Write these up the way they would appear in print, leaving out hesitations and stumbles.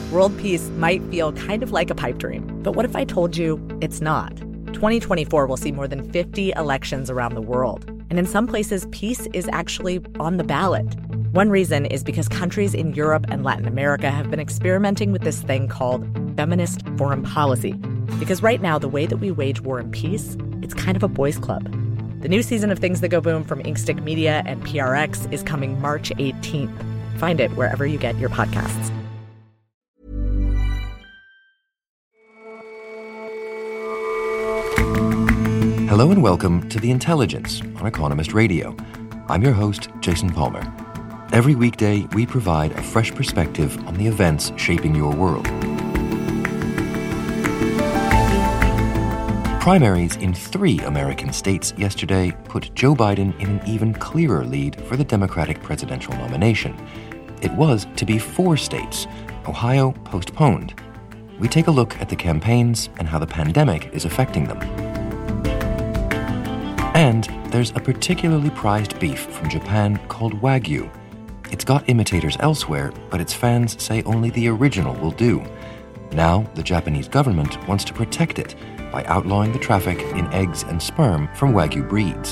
World peace might feel kind of like a pipe dream, but what if I told you it's not? 2024 will see more than 50 elections around the world, and in some places, peace is actually on the ballot. One reason is because countries in Europe and Latin America have been experimenting with this thing called feminist foreign policy. Because right now, the way that we wage war and peace, it's kind of a boys' club. The new season of Things That Go Boom from Inkstick Media and PRX is coming March 18th. Find it wherever you get your podcasts. Hello and welcome to The Intelligence on Economist Radio. I'm your host, Jason Palmer. Every weekday, we provide a fresh perspective on the events shaping your world. Primaries in 3 American states yesterday put Joe Biden in an even clearer lead for the Democratic presidential nomination. It was to be 4 states. Ohio postponed. We take a look at the campaigns and how the pandemic is affecting them. And there's a particularly prized beef from Japan called Wagyu. It's got imitators elsewhere, but its fans say only the original will do. Now, the Japanese government wants to protect it by outlawing the traffic in eggs and sperm from Wagyu breeds.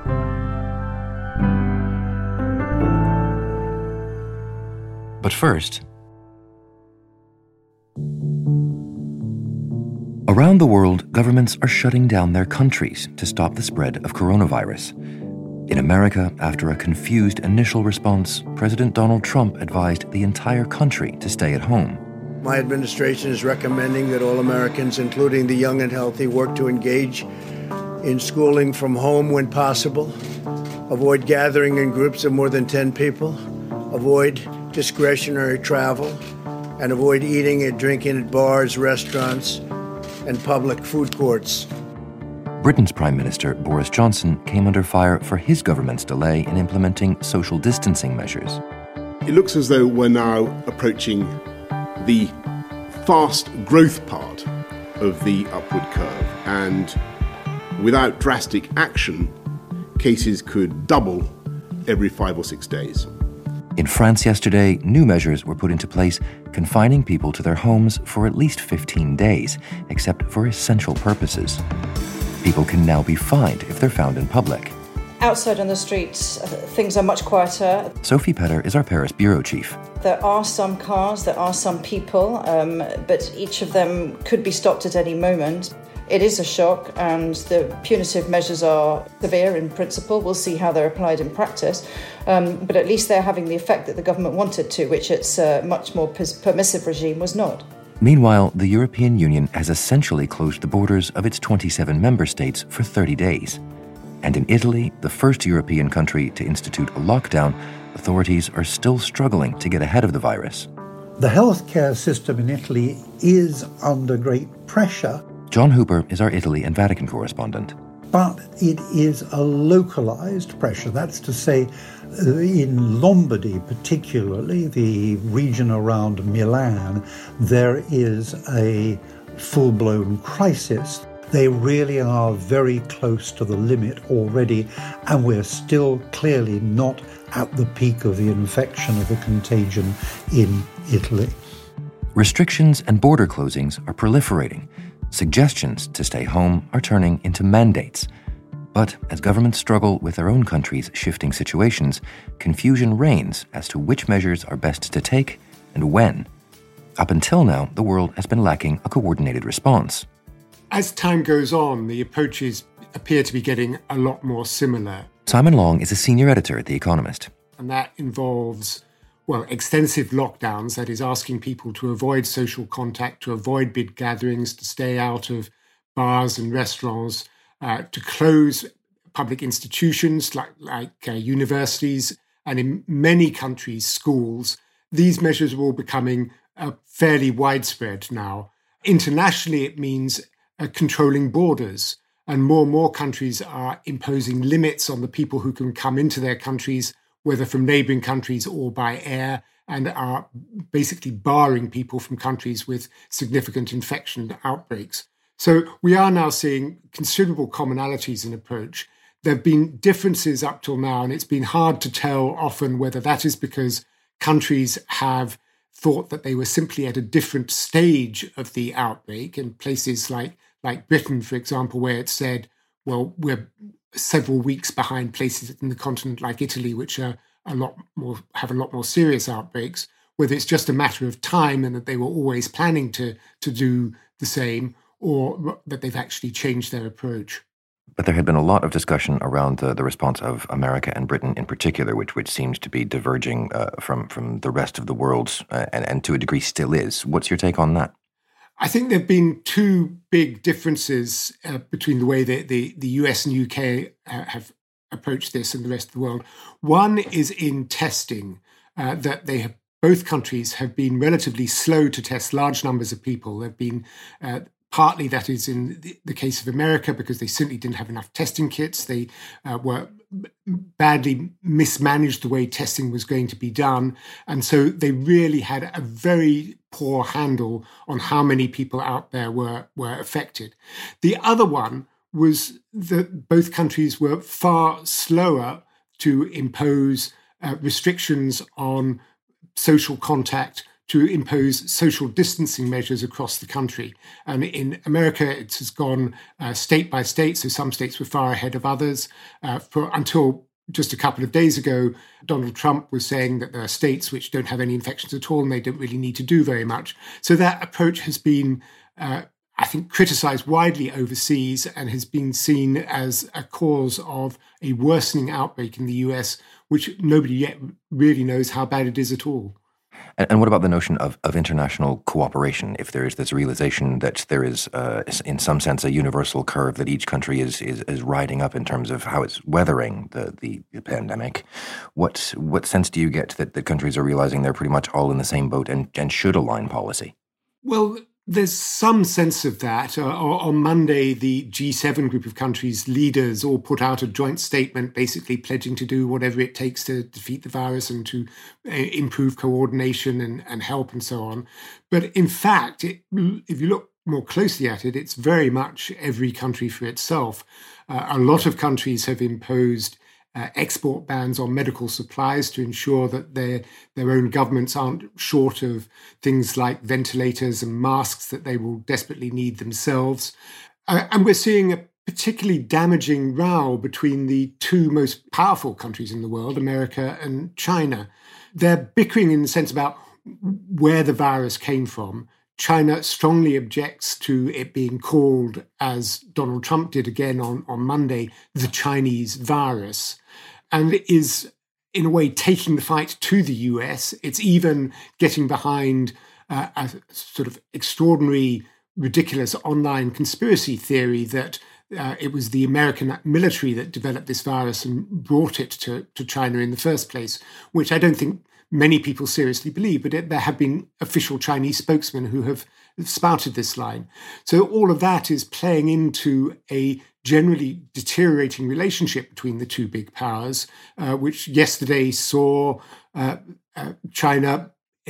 But first, around the world, governments are shutting down their countries to stop the spread of coronavirus. In America, after a confused initial response, President Donald Trump advised the entire country to stay at home. My administration is recommending that all Americans, including the young and healthy, work to engage in schooling from home when possible, avoid gathering in groups of more than 10 people, avoid discretionary travel, and avoid eating and drinking at bars, restaurants, and public food courts. Britain's Prime Minister Boris Johnson came under fire for his government's delay in implementing social distancing measures. It looks as though we're now approaching the fast growth part of the upward curve, and without drastic action, cases could double every 5 or 6 days. In France yesterday, new measures were put into place confining people to their homes for at least 15 days, except for essential purposes. People can now be fined if they're found in public. Outside on the streets, things are much quieter. Sophie Petter is our Paris bureau chief. There are some cars, there are some people, but each of them could be stopped at any moment. It is a shock, and the punitive measures are severe in principle. We'll see how they're applied in practice. But at least they're having the effect that the government wanted to, which its much more permissive regime was not. Meanwhile, the European Union has essentially closed the borders of its 27 member states for 30 days. And in Italy, the first European country to institute a lockdown, authorities are still struggling to get ahead of the virus. The healthcare system in Italy is under great pressure. John Hooper is our Italy and Vatican correspondent. But it is a localized pressure. That's to say, in Lombardy particularly, the region around Milan, there is a full-blown crisis. They really are very close to the limit already, and we're still clearly not at the peak of the infection of the contagion in Italy. Restrictions and border closings are proliferating. Suggestions to stay home are turning into mandates. But as governments struggle with their own country's shifting situations, confusion reigns as to which measures are best to take and when. Up until now, the world has been lacking a coordinated response. As time goes on, the approaches appear to be getting a lot more similar. Simon Long is a senior editor at The Economist. And that involves, extensive lockdowns, that is asking people to avoid social contact, to avoid big gatherings, to stay out of bars and restaurants, to close public institutions like universities, and in many countries, schools. These measures are all becoming fairly widespread now. Internationally, it means controlling borders, and more countries are imposing limits on the people who can come into their countries, whether from neighbouring countries or by air, and are basically barring people from countries with significant infection outbreaks. So we are now seeing considerable commonalities in approach. There have been differences up till now, and it's been hard to tell often whether that is because countries have thought that they were simply at a different stage of the outbreak, and places like Britain, for example, where it said, well, we're several weeks behind places in the continent like Italy, which are have a lot more serious outbreaks, whether it's just a matter of time and that they were always planning to do the same, or that they've actually changed their approach. But there had been a lot of discussion around the response of America and Britain in particular, which seems to be diverging from the rest of the world, and to a degree still is. What's your take on that? I think there have been two big differences between the way that the US and UK have approached this and the rest of the world. One is in testing, that both countries have been relatively slow to test large numbers of people. They've been partly that is in the case of America because they simply didn't have enough testing kits. They were badly mismanaged the way testing was going to be done. And so they really had a very poor handle on how many people out there were affected. The other one was that both countries were far slower to impose restrictions on social contact, to impose social distancing measures across the country. And in America, it has gone state by state, so some states were far ahead of others. Until just a couple of days ago, Donald Trump was saying that there are states which don't have any infections at all and they don't really need to do very much. So that approach has been, I think, criticized widely overseas and has been seen as a cause of a worsening outbreak in the US, which nobody yet really knows how bad it is at all. And what about the notion of international cooperation? If there is this realization that there is, in some sense, a universal curve that each country is riding up in terms of how it's weathering the pandemic, what sense do you get that the countries are realizing they're pretty much all in the same boat and should align policy? Well, there's some sense of that. On Monday, the G7 group of countries' leaders all put out a joint statement basically pledging to do whatever it takes to defeat the virus and to improve coordination and help and so on. But in fact, if you look more closely at it, it's very much every country for itself. A lot of countries have imposed export bans on medical supplies to ensure that their own governments aren't short of things like ventilators and masks that they will desperately need themselves. And we're seeing a particularly damaging row between the two most powerful countries in the world, America and China. They're bickering in the sense about where the virus came from. China strongly objects to it being called, as Donald Trump did again on Monday, the Chinese virus, and is, in a way, taking the fight to the US. It's even getting behind a sort of extraordinary, ridiculous online conspiracy theory that it was the American military that developed this virus and brought it to China in the first place, which I don't think many people seriously believe, but there have been official Chinese spokesmen who have spouted this line. So all of that is playing into a generally deteriorating relationship between the two big powers, which yesterday saw China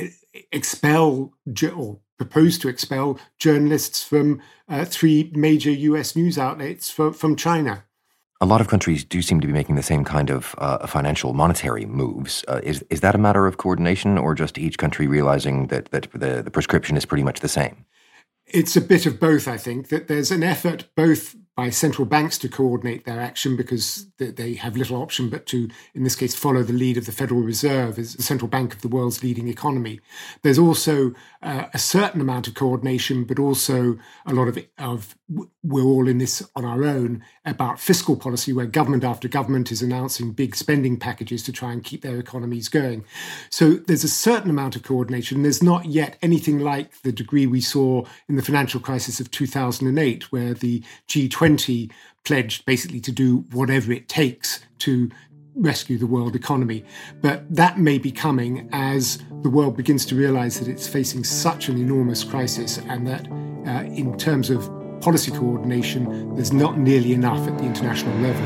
expel or propose to expel journalists from 3 major US news outlets from China. A lot of countries do seem to be making the same kind of financial monetary moves. Is that a matter of coordination or just each country realizing that the prescription is pretty much the same? It's a bit of both, I think, that there's an effort both by central banks to coordinate their action because they have little option but to, in this case, follow the lead of the Federal Reserve as the central bank of the world's leading economy. There's also a certain amount of coordination, but also a lot of we're all in this on our own about fiscal policy, where government after government is announcing big spending packages to try and keep their economies going. So there's a certain amount of coordination. There's not yet anything like the degree we saw in the financial crisis of 2008, where the G20 pledged basically to do whatever it takes to rescue the world economy. But that may be coming as the world begins to realize that it's facing such an enormous crisis and that in terms of policy coordination, there's not nearly enough at the international level.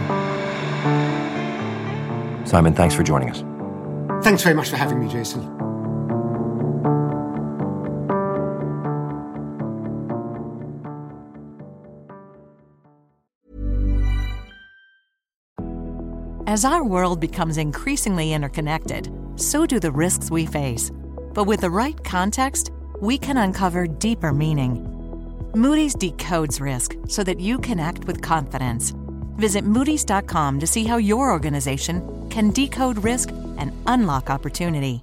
Simon, thanks for joining us. Thanks very much for having me, Jason. As our world becomes increasingly interconnected, so do the risks we face. But with the right context, we can uncover deeper meaning. Moody's decodes risk so that you can act with confidence. Visit Moody's.com to see how your organization can decode risk and unlock opportunity.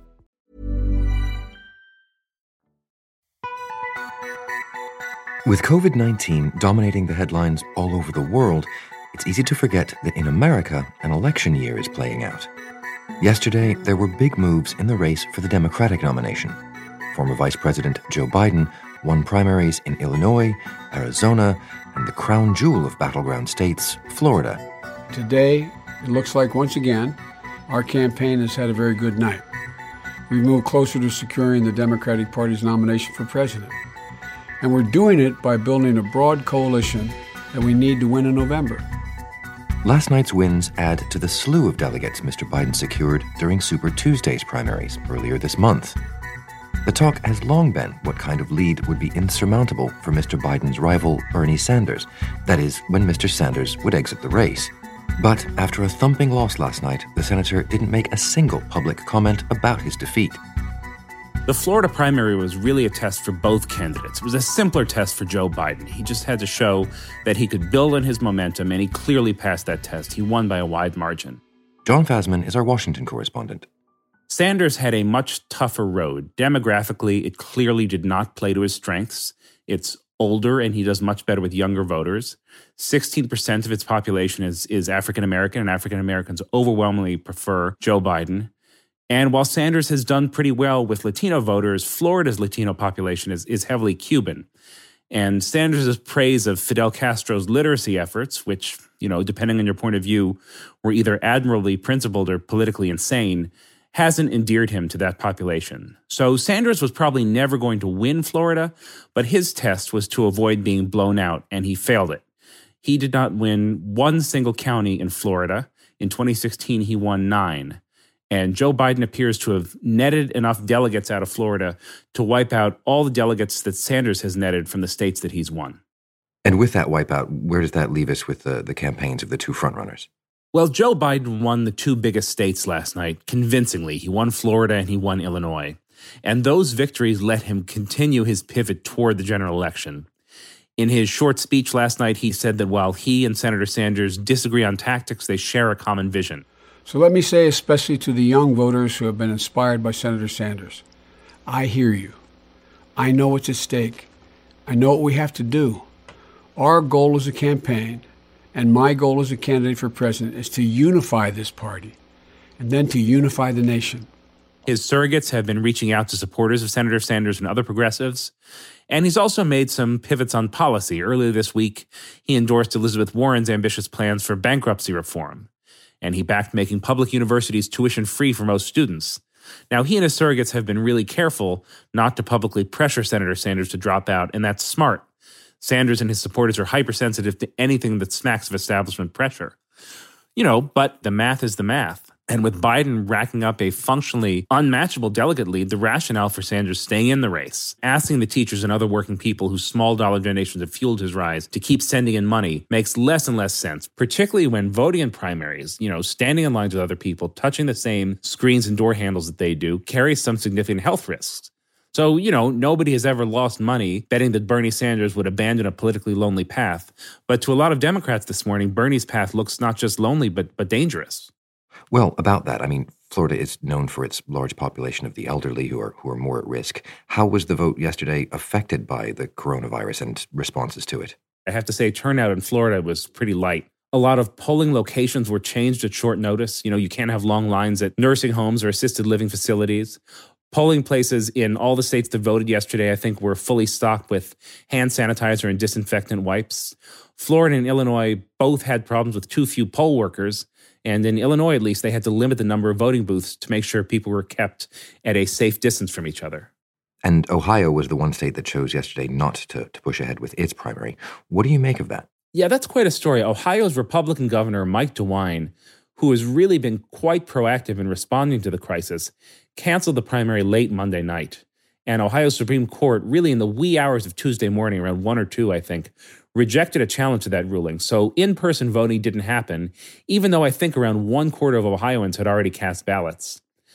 With COVID-19 dominating the headlines all over the world, it's easy to forget that in America, an election year is playing out. Yesterday, there were big moves in the race for the Democratic nomination. Former Vice President Joe Biden won primaries in Illinois, Arizona, and the crown jewel of battleground states, Florida. Today, it looks like once again, our campaign has had a very good night. We've moved closer to securing the Democratic Party's nomination for president. And we're doing it by building a broad coalition that we need to win in November. Last night's wins add to the slew of delegates Mr. Biden secured during Super Tuesday's primaries earlier this month. The talk has long been what kind of lead would be insurmountable for Mr. Biden's rival, Bernie Sanders. That is, when Mr. Sanders would exit the race. But after a thumping loss last night, the senator didn't make a single public comment about his defeat. The Florida primary was really a test for both candidates. It was a simpler test for Joe Biden. He just had to show that he could build on his momentum, and he clearly passed that test. He won by a wide margin. John Fasman is our Washington correspondent. Sanders had a much tougher road. Demographically, it clearly did not play to his strengths. It's older, and he does much better with younger voters. 16% of its population is African-American, and African-Americans overwhelmingly prefer Joe Biden. And while Sanders has done pretty well with Latino voters, Florida's Latino population is heavily Cuban. And Sanders' praise of Fidel Castro's literacy efforts, which, depending on your point of view, were either admirably principled or politically insane, hasn't endeared him to that population. So Sanders was probably never going to win Florida, but his test was to avoid being blown out, and he failed it. He did not win one single county in Florida. In 2016, he won 9. And Joe Biden appears to have netted enough delegates out of Florida to wipe out all the delegates that Sanders has netted from the states that he's won. And with that wipeout, where does that leave us with the campaigns of the two frontrunners? Well, Joe Biden won the two biggest states last night convincingly. He won Florida and he won Illinois. And those victories let him continue his pivot toward the general election. In his short speech last night, he said that while he and Senator Sanders disagree on tactics, they share a common vision. So let me say, especially to the young voters who have been inspired by Senator Sanders, I hear you. I know what's at stake. I know what we have to do. Our goal as a campaign, and my goal as a candidate for president, is to unify this party, and then to unify the nation. His surrogates have been reaching out to supporters of Senator Sanders and other progressives, and he's also made some pivots on policy. Earlier this week, he endorsed Elizabeth Warren's ambitious plans for bankruptcy reform. And he backed making public universities tuition-free for most students. Now, he and his surrogates have been really careful not to publicly pressure Senator Sanders to drop out, and that's smart. Sanders and his supporters are hypersensitive to anything that smacks of establishment pressure. But the math is the math. And with Biden racking up a functionally unmatchable delegate lead, the rationale for Sanders staying in the race, asking the teachers and other working people whose small dollar donations have fueled his rise to keep sending in money makes less and less sense, particularly when voting in primaries, standing in lines with other people, touching the same screens and door handles that they do, carries some significant health risks. So, nobody has ever lost money betting that Bernie Sanders would abandon a politically lonely path. But to a lot of Democrats this morning, Bernie's path looks not just lonely, but dangerous. Well, about that, Florida is known for its large population of the elderly who are more at risk. How was the vote yesterday affected by the coronavirus and responses to it? I have to say, turnout in Florida was pretty light. A lot of polling locations were changed at short notice. You can't have long lines at nursing homes or assisted living facilities. Polling places in all the states that voted yesterday, I think, were fully stocked with hand sanitizer and disinfectant wipes. Florida and Illinois both had problems with too few poll workers. And in Illinois, at least, they had to limit the number of voting booths to make sure people were kept at a safe distance from each other. And Ohio was the one state that chose yesterday not to push ahead with its primary. What do you make of that? Yeah, that's quite a story. Ohio's Republican governor, Mike DeWine, who has really been quite proactive in responding to the crisis, canceled the primary late Monday night. And Ohio's Supreme Court, really in the wee hours of Tuesday morning, around 1 or 2, I think, rejected a challenge to that ruling. So in-person voting didn't happen, even though I think around 1/4 of Ohioans had already cast ballots.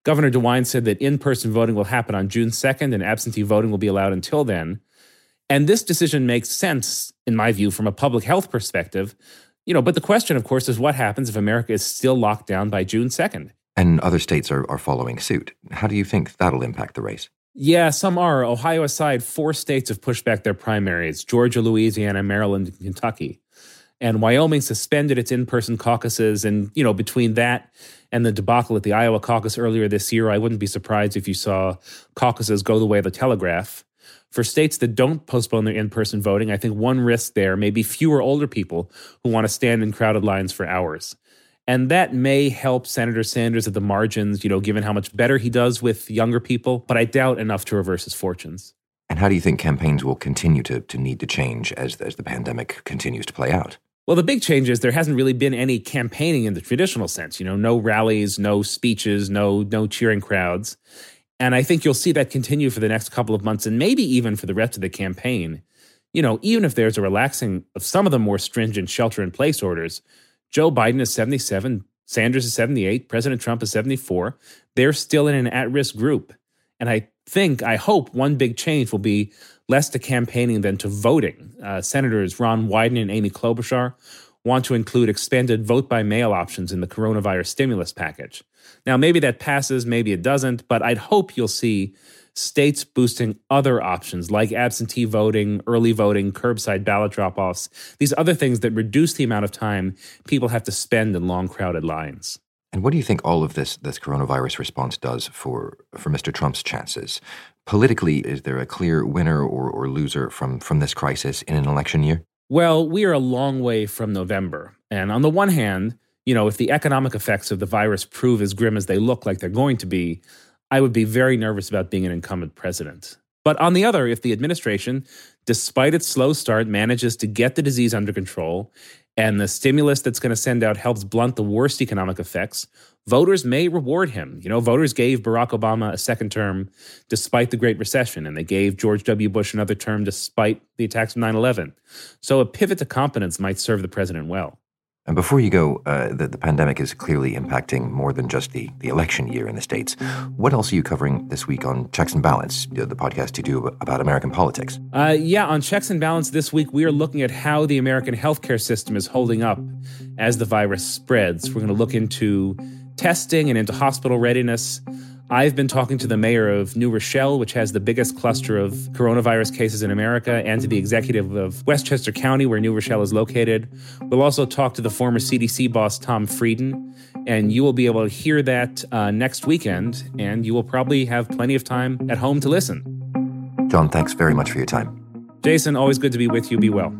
Governor DeWine said that in-person voting will happen on June 2nd and absentee voting will be allowed until then. And this decision makes sense, in my view, from a public health perspective. But the question, of course, is what happens if America is still locked down by June 2nd? And other states are following suit. How do you think that'll impact the race? Yeah, some are. Ohio aside, 4 states have pushed back their primaries: Georgia, Louisiana, Maryland, and Kentucky. And Wyoming suspended its in-person caucuses. And, between that and the debacle at the Iowa caucus earlier this year, I wouldn't be surprised if you saw caucuses go the way of the telegraph. For states that don't postpone their in-person voting, I think one risk there may be fewer older people who want to stand in crowded lines for hours. And that may help Senator Sanders at the margins, given how much better he does with younger people, but I doubt enough to reverse his fortunes. And how do you think campaigns will continue to need to change as the pandemic continues to play out? Well, the big change is there hasn't really been any campaigning in the traditional sense. No rallies, no speeches, no cheering crowds. And I think you'll see that continue for the next couple of months and maybe even for the rest of the campaign. Even if there's a relaxing of some of the more stringent shelter-in-place orders, Joe Biden is 77, Sanders is 78, President Trump is 74. They're still in an at-risk group. And I hope one big change will be less to campaigning than to voting. Senators Ron Wyden and Amy Klobuchar want to include expanded vote-by-mail options in the coronavirus stimulus package. Now, maybe that passes, maybe it doesn't, but I'd hope you'll see states boosting other options like absentee voting, early voting, curbside ballot drop-offs, these other things that reduce the amount of time people have to spend in long, crowded lines. And what do you think all of this coronavirus response does for Mr. Trump's chances? Politically, is there a clear winner or loser from this crisis in an election year? Well, we are a long way from November. And on the one hand, if the economic effects of the virus prove as grim as they look like they're going to be, I would be very nervous about being an incumbent president. But on the other, if the administration, despite its slow start, manages to get the disease under control and the stimulus that's going to send out helps blunt the worst economic effects, voters may reward him. Voters gave Barack Obama a second term despite the Great Recession, and they gave George W. Bush another term despite the attacks of 9/11. So a pivot to competence might serve the president well. And before you go, the pandemic is clearly impacting more than just the election year in the States. What else are you covering this week on Checks and Balance, the podcast you do about American politics? On Checks and Balance this week, we are looking at how the American healthcare system is holding up as the virus spreads. We're going to look into testing and into hospital readiness. I've been talking to the mayor of New Rochelle, which has the biggest cluster of coronavirus cases in America, and to the executive of Westchester County, where New Rochelle is located. We'll also talk to the former CDC boss, Tom Frieden, and you will be able to hear that next weekend, and you will probably have plenty of time at home to listen. John, thanks very much for your time. Jason, always good to be with you. Be well.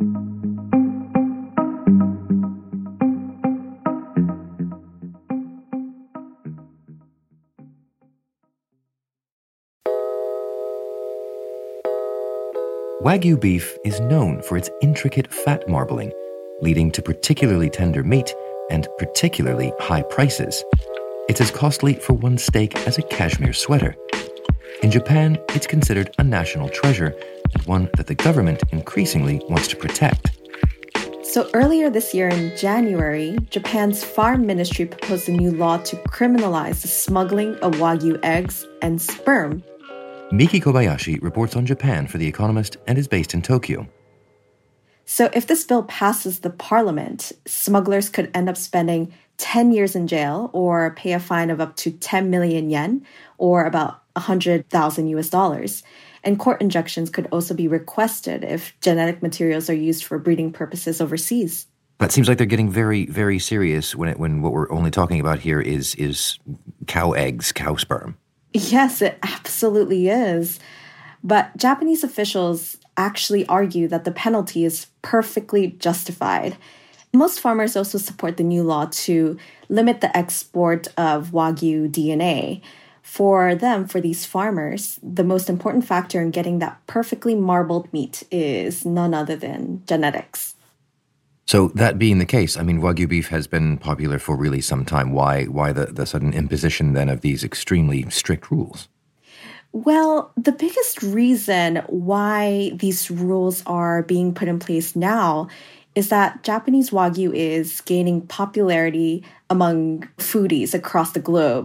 Wagyu beef is known for its intricate fat marbling, leading to particularly tender meat and particularly high prices. It's as costly for one steak as a cashmere sweater. In Japan, it's considered a national treasure and one that the government increasingly wants to protect. So earlier this year in January, Japan's Farm Ministry proposed a new law to criminalize the smuggling of Wagyu eggs and sperm. Miki Kobayashi reports on Japan for The Economist and is based in Tokyo. So if this bill passes the parliament, smugglers could end up spending 10 years in jail or pay a fine of up to 10 million yen, or about $100,000. And court injunctions could also be requested if genetic materials are used for breeding purposes overseas. But it seems like they're getting very, very serious when what we're only talking about here is cow eggs, cow sperm. Yes, it absolutely is. But Japanese officials actually argue that the penalty is perfectly justified. Most farmers also support the new law to limit the export of Wagyu DNA. For them, for these farmers, the most important factor in getting that perfectly marbled meat is none other than genetics. So that being the case, Wagyu beef has been popular for really some time. Why the sudden imposition then of these extremely strict rules? Well, the biggest reason why these rules are being put in place now is that Japanese Wagyu is gaining popularity among foodies across the globe.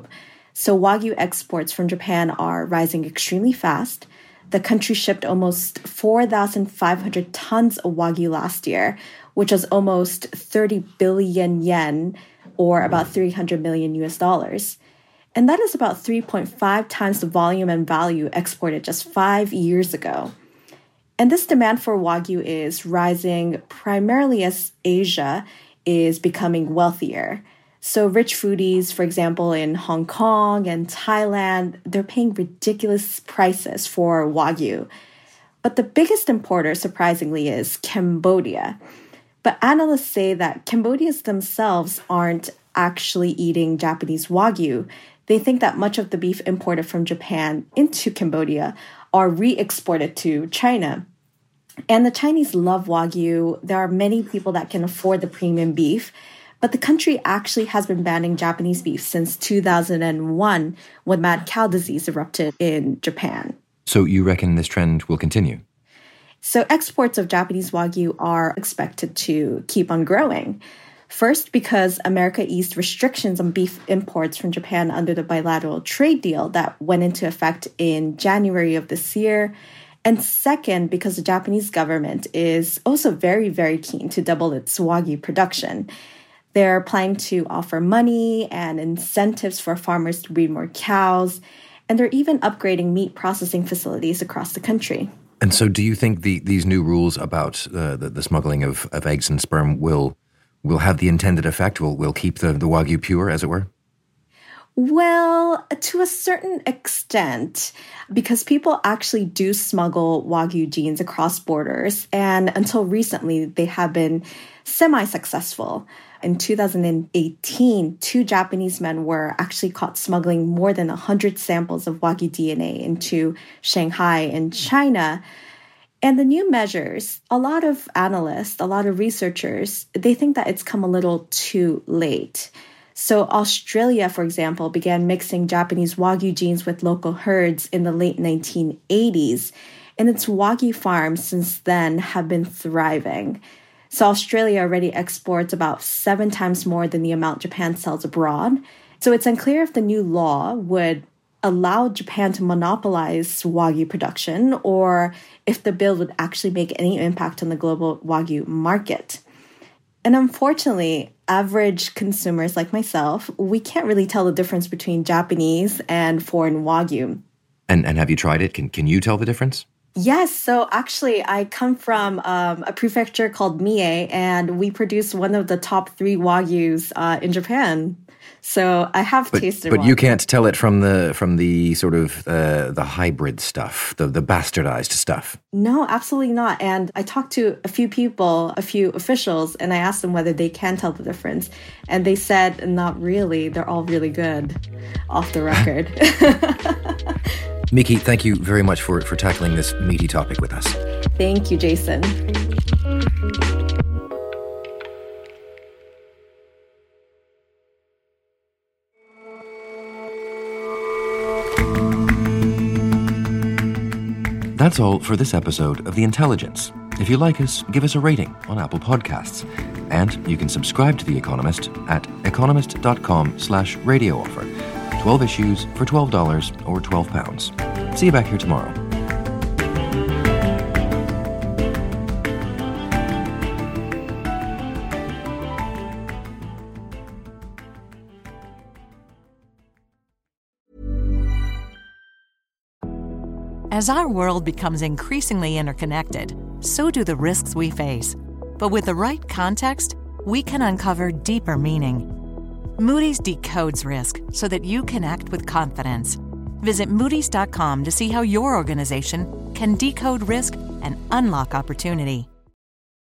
So Wagyu exports from Japan are rising extremely fast. The country shipped almost 4,500 tons of Wagyu last year, which was almost 30 billion yen, or about $300 million US. And that is about 3.5 times the volume and value exported just 5 years ago. And this demand for Wagyu is rising primarily as Asia is becoming wealthier. So rich foodies, for example, in Hong Kong and Thailand, they're paying ridiculous prices for Wagyu. But the biggest importer, surprisingly, is Cambodia. But analysts say that Cambodians themselves aren't actually eating Japanese Wagyu. They think that much of the beef imported from Japan into Cambodia are re-exported to China. And the Chinese love Wagyu. There are many people that can afford the premium beef. But the country actually has been banning Japanese beef since 2001 when mad cow disease erupted in Japan. So you reckon this trend will continue? So exports of Japanese Wagyu are expected to keep on growing. First, because America eased restrictions on beef imports from Japan under the bilateral trade deal that went into effect in January of this year. And second, because the Japanese government is also very, very keen to double its Wagyu production. They're planning to offer money and incentives for farmers to breed more cows, and they're even upgrading meat processing facilities across the country. And so do you think these new rules about the smuggling of eggs and sperm will have the intended effect, will keep the Wagyu pure, as it were? Well, to a certain extent, because people actually do smuggle Wagyu genes across borders, and until recently, they have been semi-successful. In 2018, 2 Japanese men were actually caught smuggling more than 100 samples of Wagyu DNA into Shanghai in China. And the new measures, a lot of analysts, a lot of researchers, they think that it's come a little too late. So Australia, for example, began mixing Japanese Wagyu genes with local herds in the late 1980s. And its Wagyu farms since then have been thriving. So Australia already exports about 7 times more than the amount Japan sells abroad. So it's unclear if the new law would allow Japan to monopolize Wagyu production or if the bill would actually make any impact on the global Wagyu market. And unfortunately, average consumers like myself, we can't really tell the difference between Japanese and foreign Wagyu. And have you tried it? Can you tell the difference? Yes. So actually, I come from a prefecture called Mie, and we produce one of the top 3 Wagyus in Japan. So I have tasted But Wagyu. you can't tell it from the sort of the hybrid stuff, the bastardized stuff. No, absolutely not. And I talked to a few people, a few officials, and I asked them whether they can tell the difference. And they said, not really. They're all really good off the record. Miki, thank you very much for tackling this meaty topic with us. Thank you, Jason. That's all for this episode of The Intelligence. If you like us, give us a rating on Apple Podcasts. And you can subscribe to The Economist at economist.com/radio offer. 12 issues for $12 or £12. See you back here tomorrow. As our world becomes increasingly interconnected, so do the risks we face. But with the right context, we can uncover deeper meaning. Moody's decodes risk so that you can act with confidence. Visit Moody's.com to see how your organization can decode risk and unlock opportunity.